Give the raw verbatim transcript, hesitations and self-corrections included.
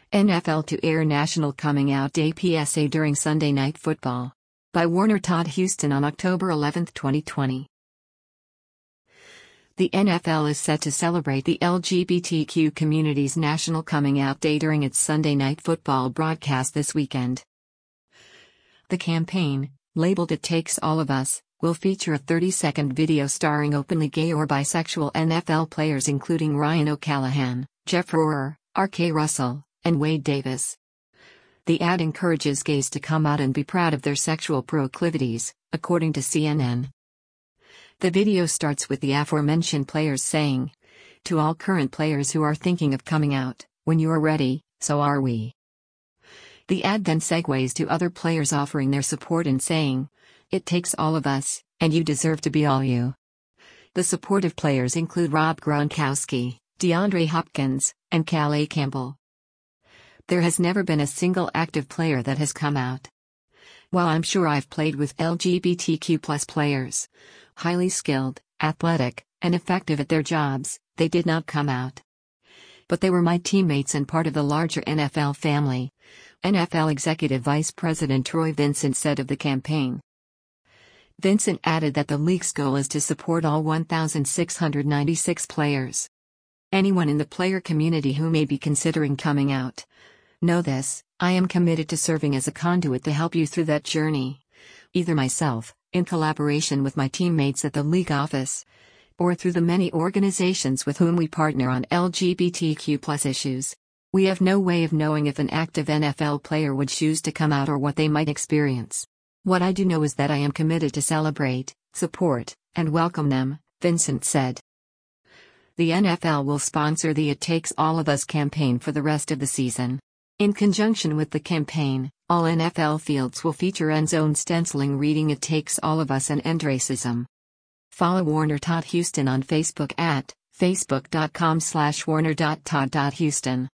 N F L to air National Coming Out Day P S A during Sunday Night Football. By Warner Todd Huston on October eleventh, twenty twenty. The N F L is set to celebrate the L G B T Q community's National Coming Out Day during its Sunday Night Football broadcast this weekend. The campaign, labeled It Takes All of Us, will feature a thirty-second video starring openly gay or bisexual N F L players including Ryan O'Callahan, Jeff Rohrer, R K Russell, and Wade Davis. The ad encourages gays to come out and be proud of their sexual proclivities, according to C N N. The video starts with the aforementioned players saying, "To all current players who are thinking of coming out, when you are ready, so are we." The ad then segues to other players offering their support and saying, "It takes all of us, and you deserve to be all you." The supportive players include Rob Gronkowski, DeAndre Hopkins, and Calais Campbell. There has never been a single active player that has come out. While I'm sure I've played with L G B T Q plus players, highly skilled, athletic, and effective at their jobs, they did not come out. But they were my teammates and part of the larger N F L family, N F L Executive Vice President Troy Vincent said of the campaign. Vincent added that the league's goal is to support all one thousand six hundred ninety-six players. Anyone in the player community who may be considering coming out, know this: I am committed to serving as a conduit to help you through that journey. Either myself, in collaboration with my teammates at the league office, or through the many organizations with whom we partner on L G B T Q plus issues. We have no way of knowing if an active N F L player would choose to come out or what they might experience. What I do know is that I am committed to celebrate, support, and welcome them," Vincent said. The N F L will sponsor the It Takes All of Us campaign for the rest of the season. In conjunction with the campaign, all N F L fields will feature end-zone stenciling reading "It Takes All of Us and End Racism." Follow Warner Todd Huston on Facebook at facebook dot com slash warner dot todd dot huston.